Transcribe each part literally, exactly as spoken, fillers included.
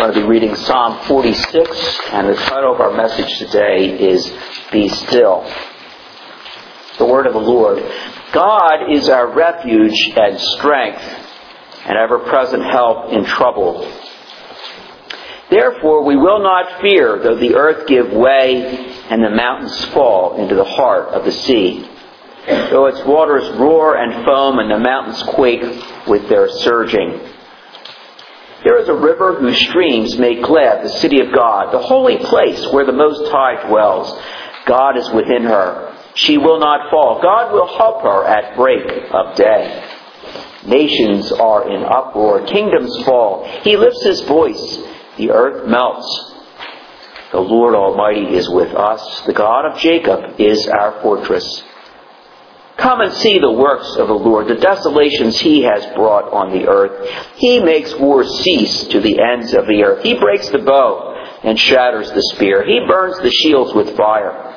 going to be reading Psalm forty-six, and the title of our message today is Be Still. The word of the Lord. God is our refuge and strength, and ever-present help in trouble. Therefore we will not fear, though the earth give way and the mountains fall into the heart of the sea. Though its waters roar and foam and the mountains quake with their surging. There is a river whose streams make glad the city of God, the holy place where the Most High dwells. God is within her. She will not fall. God will help her at break of day. Nations are in uproar. Kingdoms fall. He lifts his voice. The earth melts. The Lord Almighty is with us. The God of Jacob is our fortress. Come and see the works of the Lord, the desolations he has brought on the earth. He makes war cease to the ends of the earth. He breaks the bow and shatters the spear. He burns the shields with fire.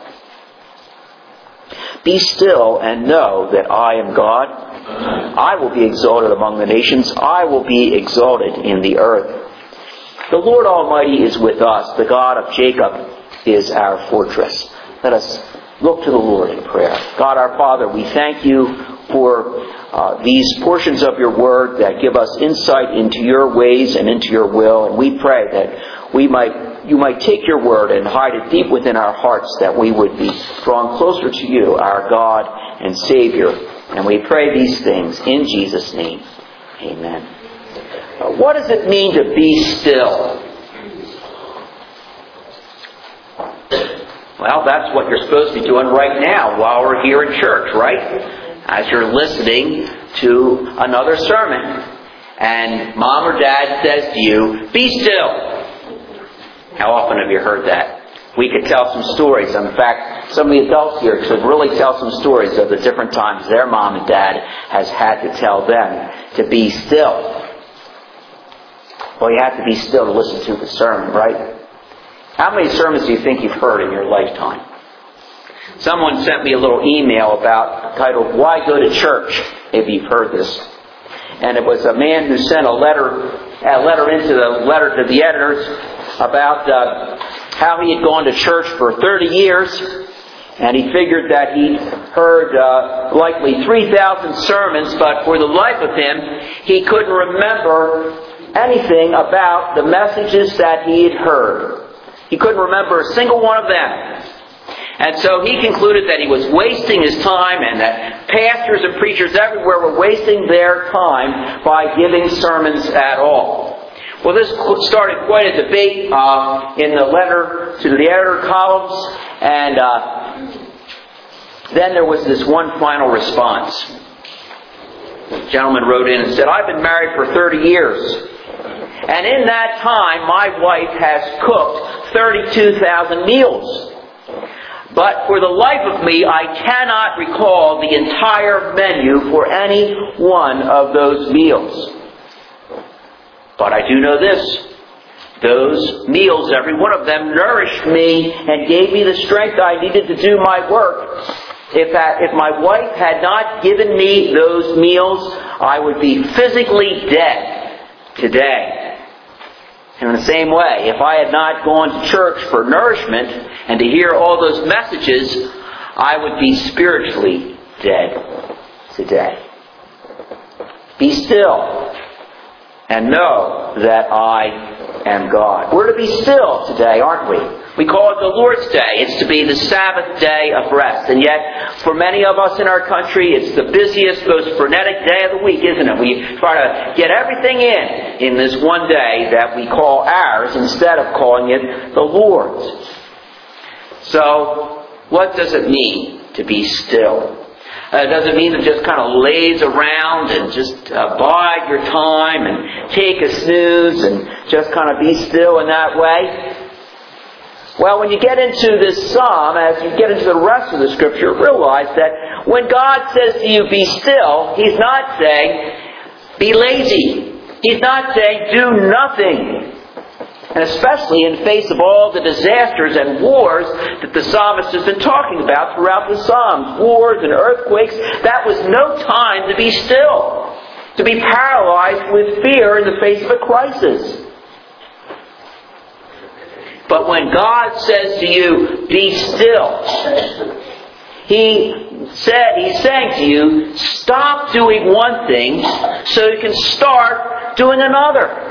Be still and know that I am God. I will be exalted among the nations. I will be exalted in the earth. The Lord Almighty is with us. The God of Jacob is our fortress. Let us look to the Lord in prayer. God our Father, we thank you for uh, these portions of your word that give us insight into your ways and into your will. And we pray that we might, you might take your word and hide it deep within our hearts, that we would be drawn closer to you, our God and Savior. And we pray these things in Jesus' name. Amen. Uh, what does it mean to be still? Well, that's what you're supposed to be doing right now while we're here in church, right? As you're listening to another sermon, and mom or dad says to you, be still. How often have you heard that? We could tell some stories. In fact, some of the adults here could really tell some stories of the different times their mom and dad has had to tell them to be still. Well, you have to be still to listen to the sermon, right? How many sermons do you think you've heard in your lifetime? Someone sent me a little email about titled, Why Go to Church? If you've heard this. And it was a man who sent a letter a letter into the letter to the editors about uh, how he had gone to church for thirty years. And he figured that he'd heard uh, likely three thousand sermons, but for the life of him, he couldn't remember anything about the messages that he had heard. He couldn't remember a single one of them. And so he concluded that he was wasting his time, and that pastors and preachers everywhere were wasting their time by giving sermons at all. Well, this started quite a debate uh, in the letter to the editor columns, and uh, then there was this one final response. The gentleman wrote in and said, I've been married for thirty years. And in that time, my wife has cooked thirty-two thousand meals. But for the life of me, I cannot recall the entire menu for any one of those meals. But I do know this. Those meals, every one of them, nourished me and gave me the strength I needed to do my work. If, that, if my wife had not given me those meals, I would be physically dead today. And in the same way, if I had not gone to church for nourishment and to hear all those messages, I would be spiritually dead today. Be still and know that I am God. We're to be still today, aren't we? We call it the Lord's Day. It's to be the Sabbath day of rest. And yet, for many of us in our country, it's the busiest, most frenetic day of the week, isn't it? We try to get everything in in this one day that we call ours instead of calling it the Lord's. So, what does it mean to be still? Uh, it doesn't mean to just kind of laze around and just uh, bide your time and take a snooze and just kind of be still in that way. Well, when you get into this psalm, as you get into the rest of the scripture, realize that when God says to you, be still, He's not saying, be lazy. He's not saying, do nothing. And especially in face of all the disasters and wars that the psalmist has been talking about throughout the Psalms, wars and earthquakes, that was no time to be still, to be paralyzed with fear in the face of a crisis. when God says to you, be still, He said, He's saying to you, stop doing one thing so you can start doing another.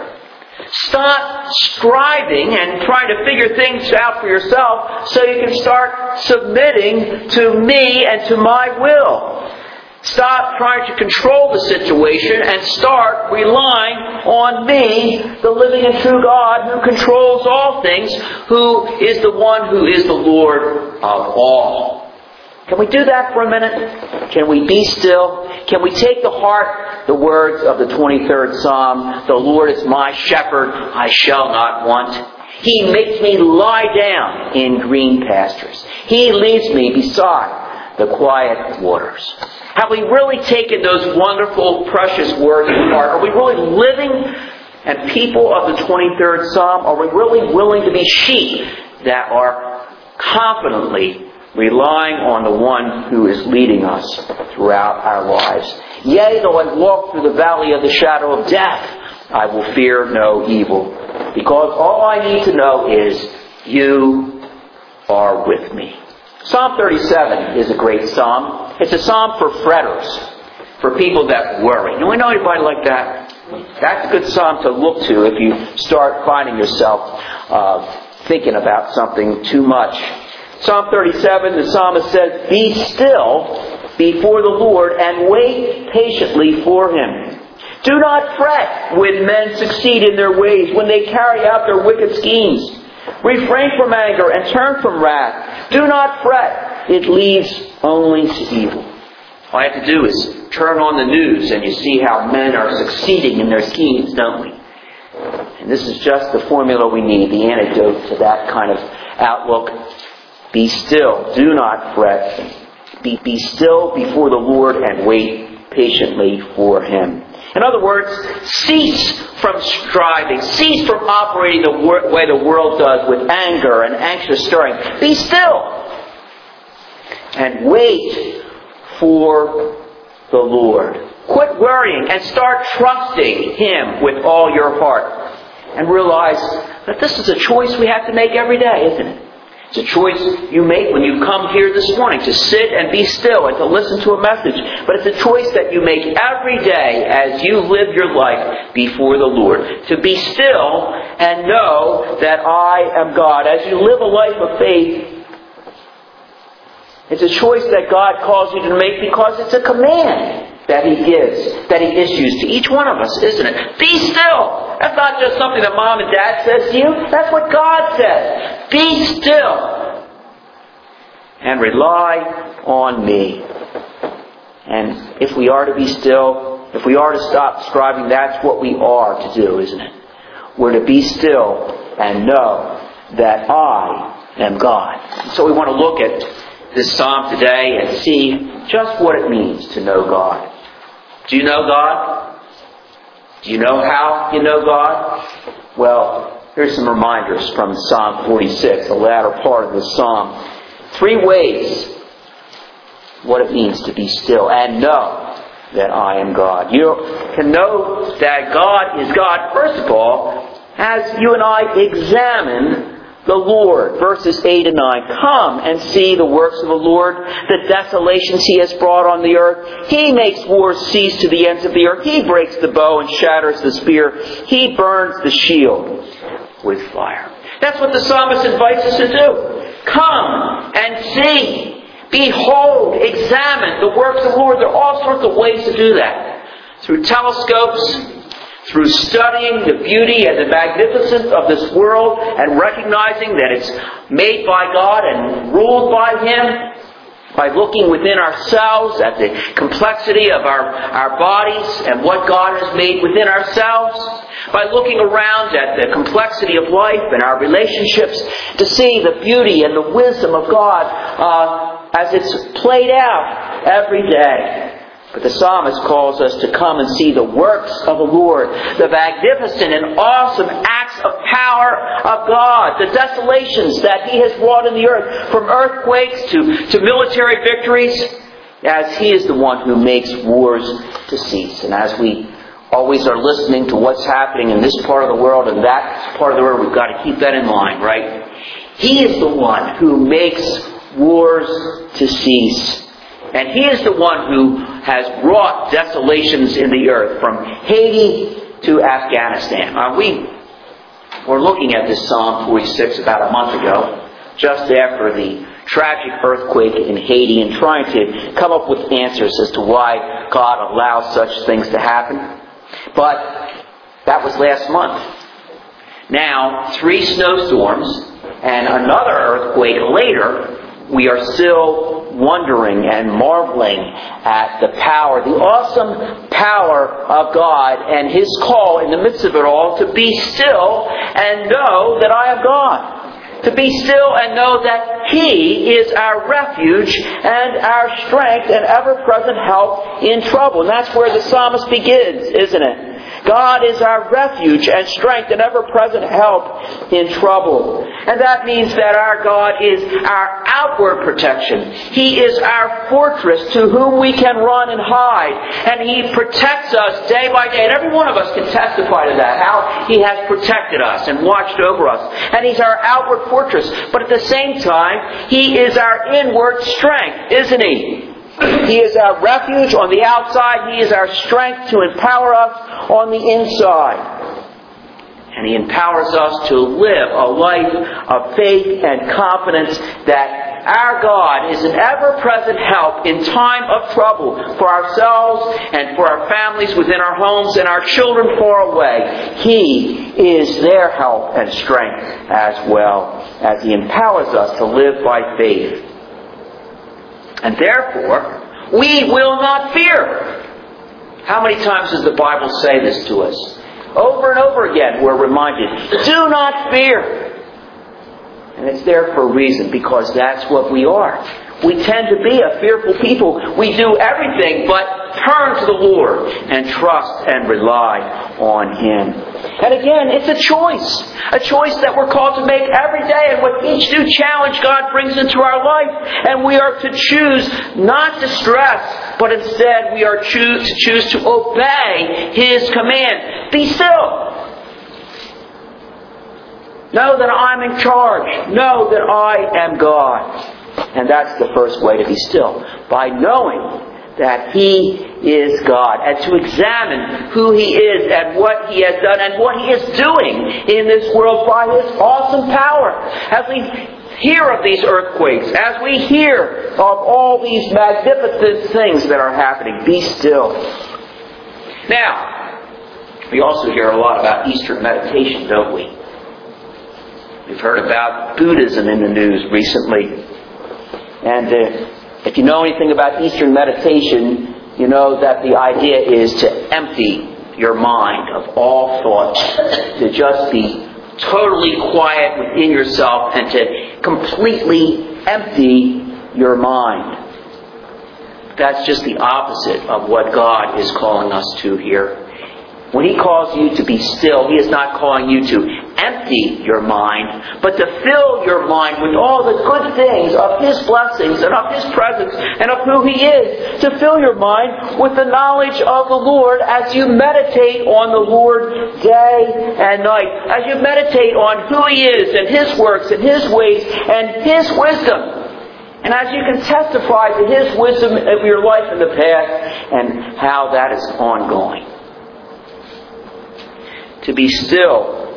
Stop striving and trying to figure things out for yourself so you can start submitting to me and to my will. Stop trying to control the situation and start relying on me, the living and true God who controls all things, who is the one who is the Lord of all. Can we do that for a minute? Can we be still? Can we take to heart the words of the twenty-third Psalm? The Lord is my shepherd, I shall not want. He makes me lie down in green pastures. He leads me beside the quiet waters. Have we really taken those wonderful, precious words to heart? Are we really living and people of the twenty-third Psalm? Are we really willing to be sheep that are confidently relying on the one who is leading us throughout our lives? Yea, though I walk through the valley of the shadow of death, I will fear no evil, because all I need to know is you are with me. Psalm thirty-seven is a great psalm. It's a psalm for fretters, for people that worry. Do we know anybody like that? That's a good psalm to look to if you start finding yourself uh, thinking about something too much. Psalm thirty-seven, the psalmist says, be still before the Lord and wait patiently for Him. Do not fret when men succeed in their ways, when they carry out their wicked schemes. Refrain from anger and turn from wrath. Do not fret. It leads only to evil. All I have to do is turn on the news and you see how men are succeeding in their schemes, don't we? And this is just the formula we need, the antidote to that kind of outlook. Be still. Do not fret. Be, be still before the Lord and wait patiently for Him. In other words, cease from striving. Cease from operating the wor- way the world does with anger and anxious stirring. Be still. And wait for the Lord. Quit worrying and start trusting Him with all your heart. And realize that this is a choice we have to make every day, isn't it? It's a choice you make when you come here this morning to sit and be still and to listen to a message. But it's a choice that you make every day as you live your life before the Lord. To be still and know that I am God. As you live a life of faith, it's a choice that God calls you to make because it's a command that He gives, that He issues to each one of us, isn't it? Be still. That's not just something that Mom and Dad says to you. That's what God says. Be still. And rely on me. And if we are to be still, if we are to stop striving, that's what we are to do, isn't it? We're to be still and know that I am God. So we want to look at this psalm today and see just what it means to know God. Do you know God? Do you know how you know God? Well, here's some reminders from Psalm forty-six, the latter part of the psalm. Three ways what it means to be still and know that I am God. You can know that God is God, first of all, as you and I examine the Lord. Verses eight and nine. Come and see the works of the Lord, the desolations He has brought on the earth. He makes wars cease to the ends of the earth. He breaks the bow and shatters the spear. He burns the shield with fire. That's what the psalmist invites us to do. Come and see. Behold, examine the works of the Lord. There are all sorts of ways to do that. Through telescopes, through studying the beauty and the magnificence of this world and recognizing that it's made by God and ruled by Him, by looking within ourselves at the complexity of our, our bodies and what God has made within ourselves, by looking around at the complexity of life and our relationships to see the beauty and the wisdom of God uh, as it's played out every day. But the psalmist calls us to come and see the works of the Lord, the magnificent and awesome acts of power of God, the desolations that He has wrought in the earth, from earthquakes to, to military victories, as He is the one who makes wars to cease. And as we always are listening to what's happening in this part of the world and that part of the world, we've got to keep that in mind, right? He is the one who makes wars to cease. And He is the one who has brought desolations in the earth from Haiti to Afghanistan. Uh, we were looking at this Psalm forty-six about a month ago, just after the tragic earthquake in Haiti, and trying to come up with answers as to why God allows such things to happen. But that was last month. Now, three snowstorms and another earthquake later, we are still wondering and marveling at the power, the awesome power of God and His call in the midst of it all to be still and know that I am God. To be still and know that He is our refuge and our strength and ever-present help in trouble. And that's where the psalmist begins, isn't it? God is our refuge and strength and ever-present help in trouble. And that means that our God is our outward protection. He is our fortress to whom we can run and hide. And He protects us day by day. And every one of us can testify to that, how He has protected us and watched over us. And He's our outward fortress. But at the same time, He is our inward strength, isn't He? He is our refuge on the outside. He is our strength to empower us on the inside. And He empowers us to live a life of faith and confidence that our God is an ever-present help in time of trouble for ourselves and for our families within our homes and our children far away. He is their help and strength as well, as He empowers us to live by faith. And therefore, we will not fear. How many times does the Bible say this to us? Over and over again we're reminded, do not fear. And it's there for a reason, because that's what we are. We tend to be a fearful people. We do everything but turn to the Lord and trust and rely on Him. And again, it's a choice. A choice that we're called to make every day. And with each new challenge God brings into our life. And we are to choose not to stress, but instead we are choose, to choose to obey His command. Be still. Know that I'm in charge. Know that I am God. And that's the first way to be still. By knowing that He is God. And to examine who He is and what He has done and what He is doing in this world by His awesome power. As we hear of these earthquakes, as we hear of all these magnificent things that are happening, be still. Now, we also hear a lot about Eastern meditation, don't we? We've heard about Buddhism in the news recently. And uh, if you know anything about Eastern meditation, you know that the idea is to empty your mind of all thoughts, to just be totally quiet within yourself and to completely empty your mind. That's just the opposite of what God is calling us to here. When He calls you to be still, He is not calling you to empty your mind, but to fill your mind with all the good things of His blessings and of His presence and of who He is. To fill your mind with the knowledge of the Lord as you meditate on the Lord day and night. As you meditate on who He is and His works and His ways and His wisdom. And as you can testify to His wisdom of your life in the past and how that is ongoing. To be still.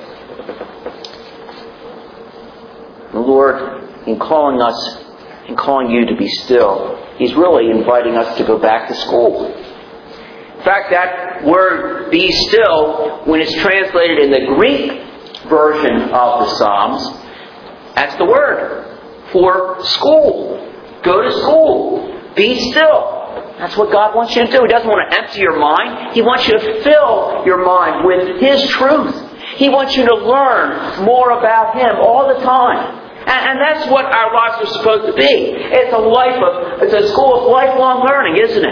The Lord, in calling us, in calling you to be still, He's really inviting us to go back to school. In fact, that word, be still, when it's translated in the Greek version of the Psalms, that's the word for school. Go to school. Be still. That's what God wants you to do. He doesn't want to empty your mind. He wants you to fill your mind with His truth. He wants you to learn more about Him all the time. And, and that's what our lives are supposed to be. It's a life of, it's a school of lifelong learning, isn't it?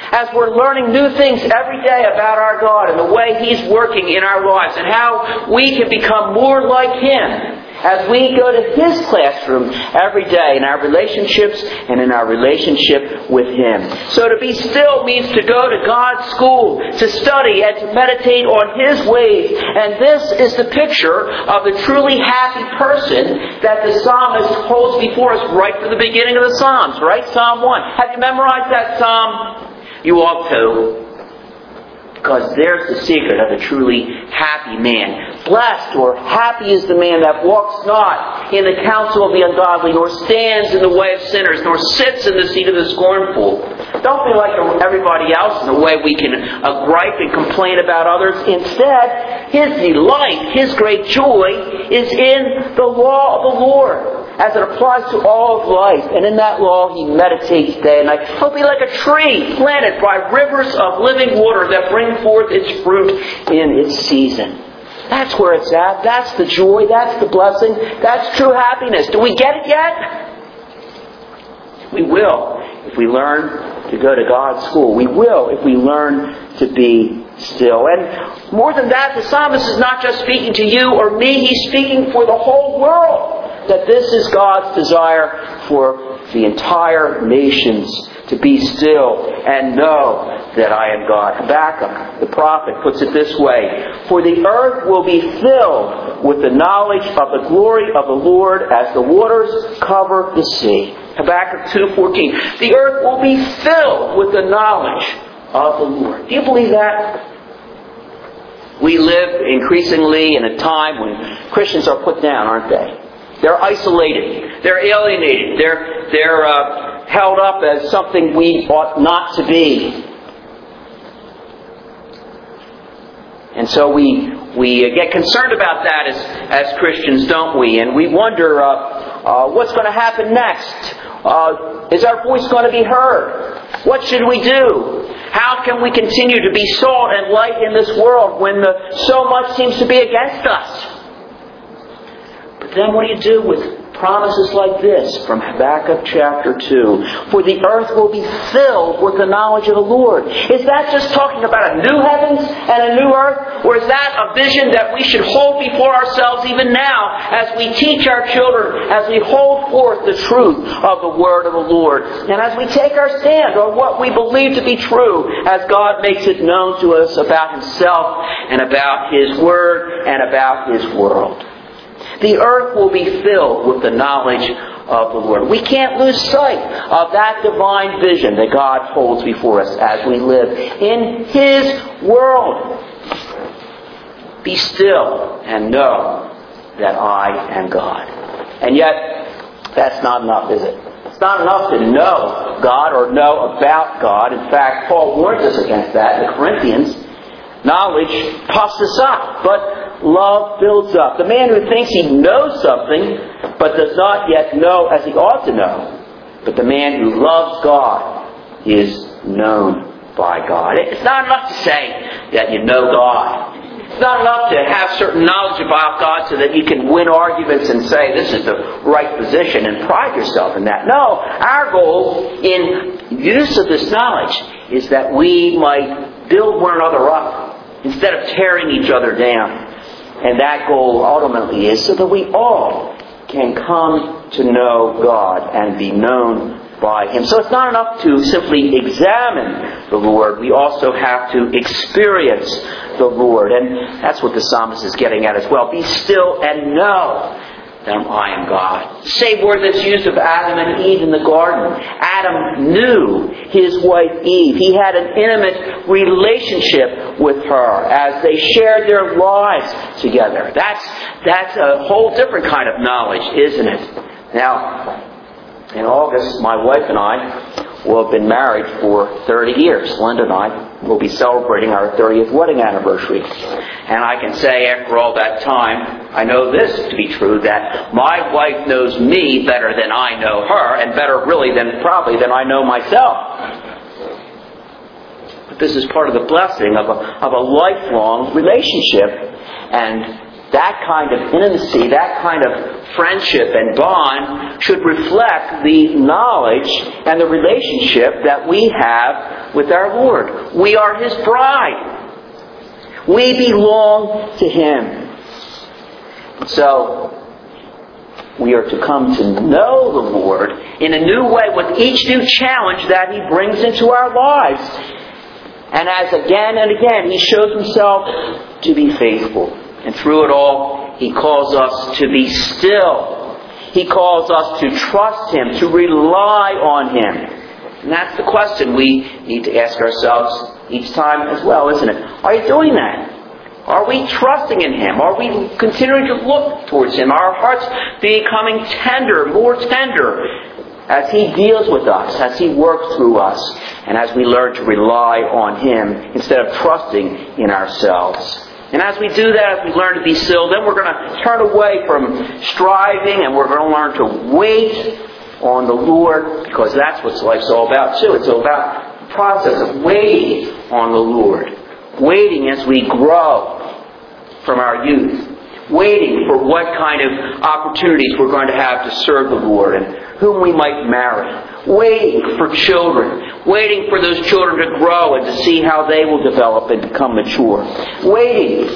as we're learning new things every day about our God and the way He's working in our lives and how we can become more like Him as we go to His classroom every day in our relationships and in our relationship with Him. So to be still means to go to God's school, to study and to meditate on His ways. And this is the picture of the truly happy person that the psalmist holds before us right from the beginning of the Psalms, right? Psalm one. Have you memorized that psalm? You ought to. Because there's the secret of a truly happy man. Blessed or happy is the man that walks not in the counsel of the ungodly, nor stands in the way of sinners, nor sits in the seat of the scornful. Don't be like everybody else in the way we can uh, gripe and complain about others. Instead, his delight, his great joy is in the law of the Lord, as it applies to all of life. And in that law he meditates day and night. He'll be like a tree planted by rivers of living water that bring forth its fruit in its season. That's where it's at. That's the joy. That's the blessing. That's true happiness. Do we get it yet? We will if we learn to go to God's school. We will if we learn to be still. And more than that, the psalmist is not just speaking to you or me. He's speaking for the whole world. That this is God's desire for the entire nations to be still and know that I am God. Habakkuk, the prophet, puts it this way: for the earth will be filled with the knowledge of the glory of the Lord as the waters cover the sea. Habakkuk two fourteen. The earth will be filled with the knowledge of the Lord. Do you believe that? We live increasingly in a time when Christians are put down, aren't they? They're isolated. They're alienated. They're they're uh, held up as something we ought not to be. And so we we get concerned about that as as Christians, don't we? And we wonder uh, uh, what's going to happen next. Uh, is our voice going to be heard? What should we do? How can we continue to be salt and light in this world when the, so much seems to be against us? Then what do you do with promises like this from Habakkuk chapter two? For the earth will be filled with the knowledge of the Lord. Is that just talking about a new heavens and a new earth? Or is that a vision that we should hold before ourselves even now as we teach our children, as we hold forth the truth of the word of the Lord, and as we take our stand on what we believe to be true as God makes it known to us about Himself and about His word and about His world? The earth will be filled with the knowledge of the Lord. We can't lose sight of that divine vision that God holds before us as we live in His world. Be still and know that I am God. And yet, that's not enough, is it? It's not enough to know God or know about God. In fact, Paul warns us against that in the Corinthians. Knowledge puffs us up, but love builds up. The man who thinks he knows something, but does not yet know as he ought to know. But the man who loves God is known by God. It's not enough to say that you know God. It's not enough to have certain knowledge about God so that you can win arguments and say this is the right position and pride yourself in that. No, our goal in use of this knowledge is that we might build one another up instead of tearing each other down. And that goal ultimately is so that we all can come to know God and be known by Him. So it's not enough to simply examine the Lord. We also have to experience the Lord. And that's what the psalmist is getting at as well. Be still and know that I am God. Same word that's used of Adam and Eve in the garden. Adam knew his wife Eve. He had an intimate relationship with her as they shared their lives together. That's, that's a whole different kind of knowledge, isn't it? Now, in August, my wife and I will have been married for thirty years. Linda and I will be celebrating our thirtieth wedding anniversary. And I can say after all that time, I know this to be true, that my wife knows me better than I know her, and better really than probably than I know myself. But this is part of the blessing of a, of a lifelong relationship. And that kind of intimacy, that kind of friendship and bond should reflect the knowledge and the relationship that we have with our Lord. We are His bride. We belong to Him. So, we are to come to know the Lord in a new way with each new challenge that He brings into our lives. And as again and again He shows Himself to be faithful. And through it all, He calls us to be still. He calls us to trust Him, to rely on Him. And that's the question we need to ask ourselves each time as well, isn't it? Are you doing that? Are we trusting in Him? Are we continuing to look towards Him? Are our hearts becoming tender, more tender, as He deals with us, as He works through us, and as we learn to rely on Him instead of trusting in ourselves? And as we do that, as we learn to be still, then we're going to turn away from striving, and we're going to learn to wait on the Lord, because that's what life's all about too. It's all about the process of waiting on the Lord. Waiting as we grow from our youth. Waiting for what kind of opportunities we're going to have to serve the Lord and whom we might marry. Waiting for children. Waiting for those children to grow and to see how they will develop and become mature. Waiting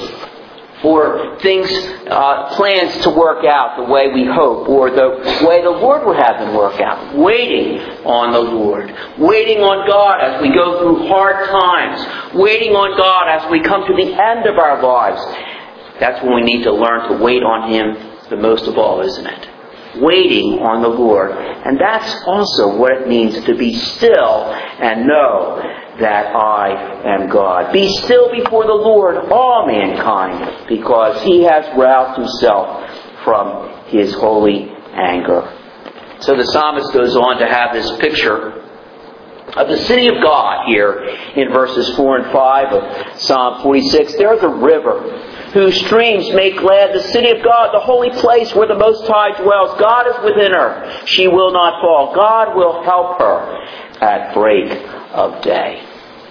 for things, uh, plans to work out the way we hope, or the way the Lord would have them work out. Waiting on the Lord. Waiting on God as we go through hard times. Waiting on God as we come to the end of our lives. That's when we need to learn to wait on Him the most of all, isn't it? Waiting on the Lord. And that's also what it means to be still and know that I am God. Be still before the Lord, all mankind, because He has roused Himself from His holy anger. So the psalmist goes on to have this picture of the city of God here in verses four and five of Psalm forty-six. There's a river whose streams make glad the city of God, the holy place where the Most High dwells. God is within her. She will not fall. God will help her at break of day.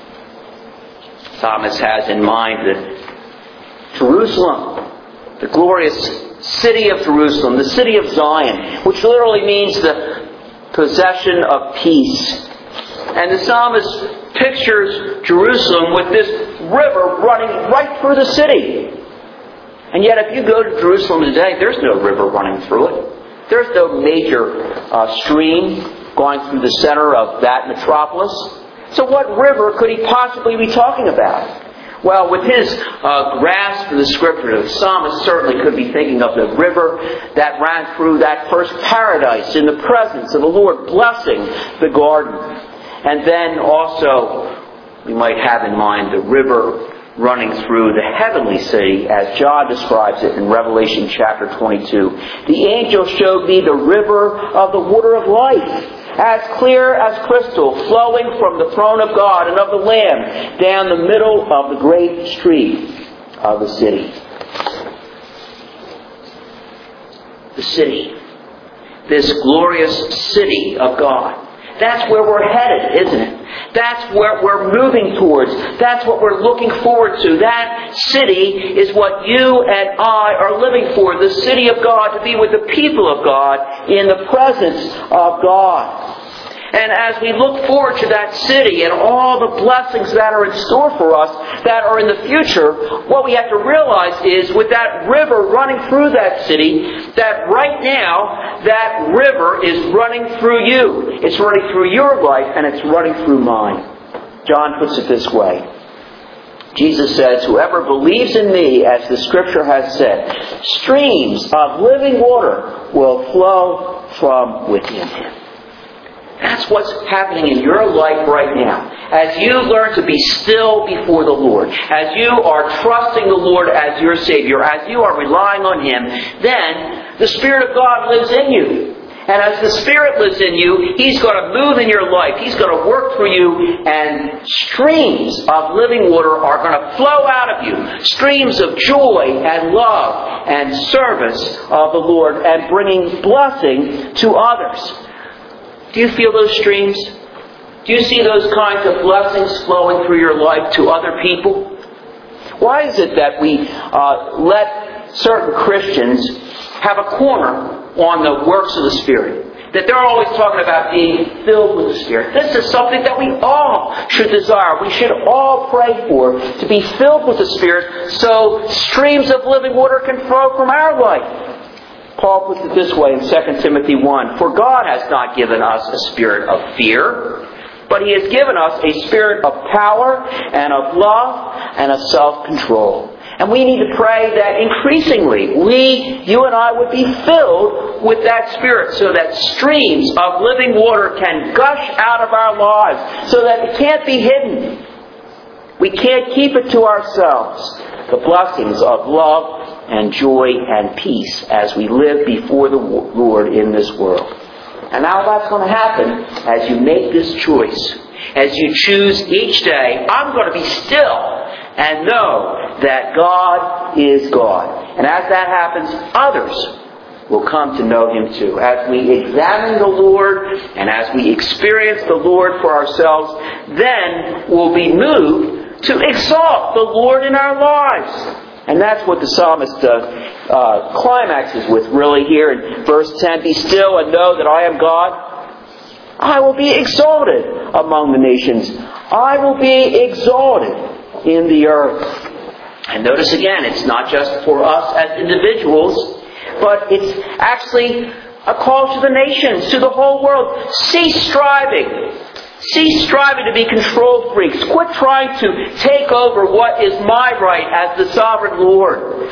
Psalmist has in mind that Jerusalem, the glorious city of Jerusalem, the city of Zion, which literally means the possession of peace. And the psalmist pictures Jerusalem with this river running right through the city. And yet if you go to Jerusalem today, there's no river running through it. There's no major uh, stream going through the center of that metropolis. So what river could he possibly be talking about? Well, with his uh, grasp of the Scripture, the psalmist certainly could be thinking of the river that ran through that first paradise in the presence of the Lord, blessing the garden. And then also, we might have in mind the river running through the heavenly city, as John describes it in Revelation chapter twenty-two. The angel showed me the river of the water of life, as clear as crystal, flowing from the throne of God and of the Lamb down the middle of the great street of the city. The city. This glorious city of God. That's where we're headed, isn't it? That's where we're moving towards. That's what we're looking forward to. That city is what you and I are living for. The city of God, to be with the people of God in the presence of God. And as we look forward to that city and all the blessings that are in store for us, that are in the future, what we have to realize is with that river running through that city, that right now, that river is running through you. It's running through your life and it's running through mine. John puts it this way. Jesus says, whoever believes in me, as the Scripture has said, streams of living water will flow from within him. That's what's happening in your life right now. As you learn to be still before the Lord, as you are trusting the Lord as your Savior, as you are relying on Him, then the Spirit of God lives in you. And as the Spirit lives in you, He's going to move in your life. He's going to work through you, and streams of living water are going to flow out of you. Streams of joy and love and service of the Lord, and bringing blessing to others. Do you feel those streams? Do you see those kinds of blessings flowing through your life to other people? Why is it that we uh, let certain Christians have a corner on the works of the Spirit. That they're always talking about being filled with the Spirit. This is something that we all should desire. We should all pray for, to be filled with the Spirit so streams of living water can flow from our life. Paul puts it this way in Second Timothy one. For God has not given us a spirit of fear, but He has given us a spirit of power and of love and of self-control. And we need to pray that increasingly we, you and I, would be filled with that Spirit so that streams of living water can gush out of our lives so that it can't be hidden. We can't keep it to ourselves. The blessings of love and joy and peace as we live before the Lord in this world. And how that's going to happen as you make this choice. As you choose each day, I'm going to be still and know that God is God. And as that happens, others will come to know Him too. As we examine the Lord and as we experience the Lord for ourselves, then we'll be moved to exalt the Lord in our lives. And that's what the psalmist uh, uh, climaxes with really here in verse ten. Be still and know that I am God. I will be exalted among the nations. I will be exalted in the earth. And notice again, it's not just for us as individuals, but it's actually a call to the nations, to the whole world. Cease striving. Cease striving to be control freaks. Quit trying to take over what is my right as the sovereign Lord.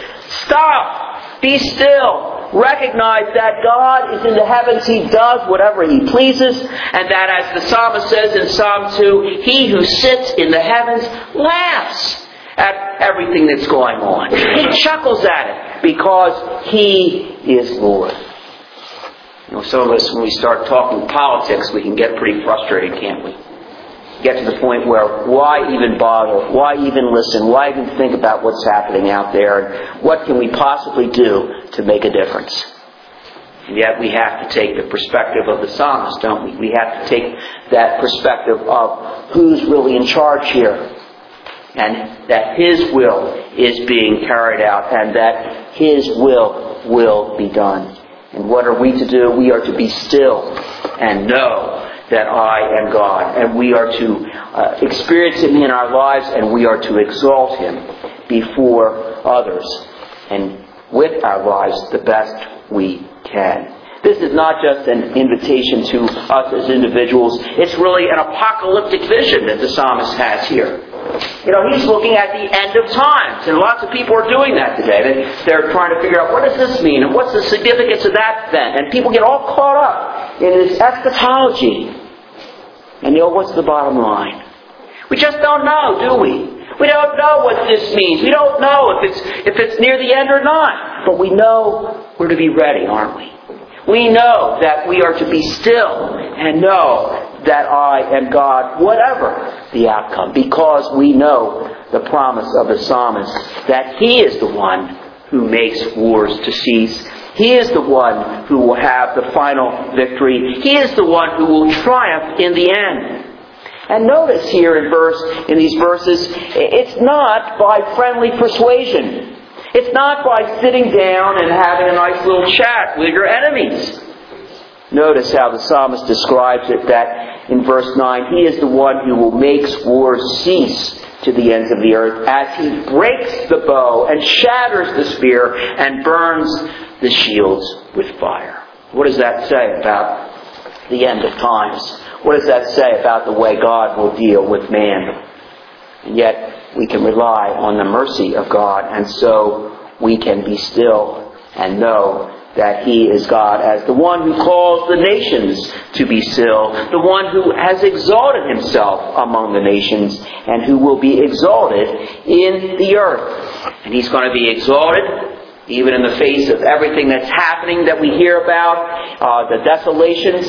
Stop. Be still. Recognize that God is in the heavens. He does whatever He pleases. And that, as the psalmist says in Psalm two, He who sits in the heavens laughs at everything that's going on. He chuckles at it because He is Lord. You know, some of us, when we start talking politics, we can get pretty frustrated, can't we? Get to the point where, why even bother? Why even listen? Why even think about what's happening out there? And what can we possibly do to make a difference? And yet we have to take the perspective of the psalmist, don't we? We have to take that perspective of who's really in charge here. And that His will is being carried out. And that His will will be done. And what are we to do? We are to be still and know that I am God. And we are to uh, experience Him in our lives, and we are to exalt Him before others. And with our lives the best we can. This is not just an invitation to us as individuals. It's really an apocalyptic vision that the psalmist has here. You know, he's looking at the end of times, and lots of people are doing that today. They're trying to figure out, what does this mean, and what's the significance of that then? And people get all caught up in this eschatology. And you know, what's the bottom line? We just don't know, do we? We don't know what this means. We don't know if it's if it's near the end or not. But we know we're to be ready, aren't we? We know that we are to be still and know that I am God, whatever the outcome, because we know the promise of the psalmist that He is the one who makes wars to cease. He is the one who will have the final victory. He is the one who will triumph in the end. And notice here in verse, in these verses, it's not by friendly persuasion. It's not by sitting down and having a nice little chat with your enemies. Notice how the psalmist describes it, that in verse nine, He is the one who will make wars cease to the ends of the earth, as He breaks the bow and shatters the spear and burns the shields with fire. What does that say about the end of times? What does that say about the way God will deal with man? And yet we can rely on the mercy of God, and so we can be still and know that He is God, as the one who calls the nations to be still, the one who has exalted Himself among the nations, and who will be exalted in the earth. And He's going to be exalted even in the face of everything that's happening that we hear about, uh, the desolations,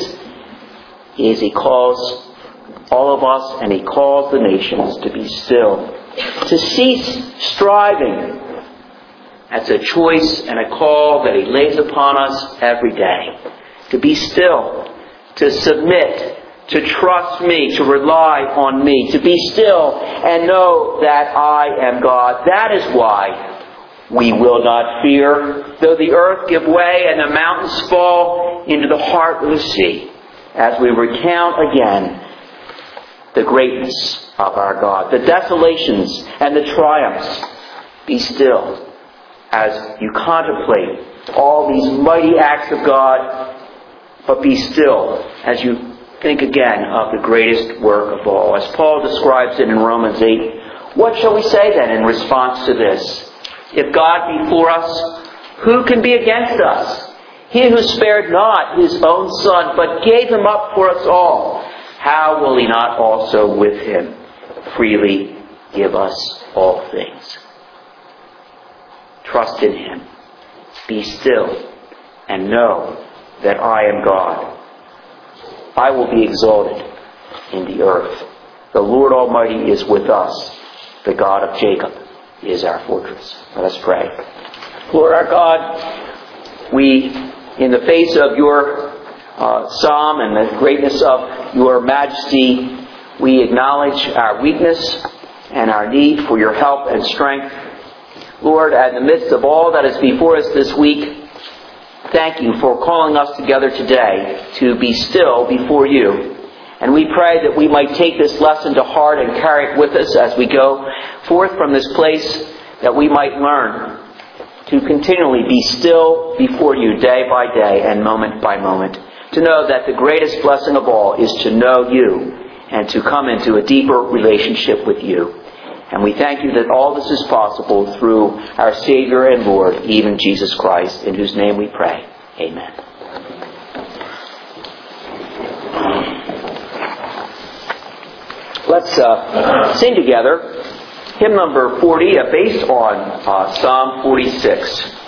is He calls all of us, and He calls the nations to be still, to cease striving. That's a choice and a call that He lays upon us every day. To be still, to submit, to trust Me, to rely on Me, to be still and know that I am God. That is why We will not fear, though the earth give way and the mountains fall into the heart of the sea, as we recount again the greatness of our God, the desolations and the triumphs. Be still as you contemplate all these mighty acts of God, but be still as you think again of the greatest work of all. As Paul describes it in Romans eight, what shall we say then in response to this? If God be for us, who can be against us? He who spared not his own Son, but gave him up for us all, how will he not also with him freely give us all things? Trust in him. Be still and know that I am God. I will be exalted in the earth. The Lord Almighty is with us. The God of Jacob is our fortress. Let us pray. Lord our God, we, in the face of your uh, psalm and the greatness of your majesty, we acknowledge our weakness and our need for your help and strength. Lord, in the midst of all that is before us this week, thank you for calling us together today to be still before you. And we pray that we might take this lesson to heart and carry it with us as we go forth from this place, that we might learn to continually be still before you day by day and moment by moment. To know that the greatest blessing of all is to know you and to come into a deeper relationship with you. And we thank you that all this is possible through our Savior and Lord, even Jesus Christ, in whose name we pray. Amen. Let's uh, sing together hymn number forty, uh, based on uh, Psalm forty-six.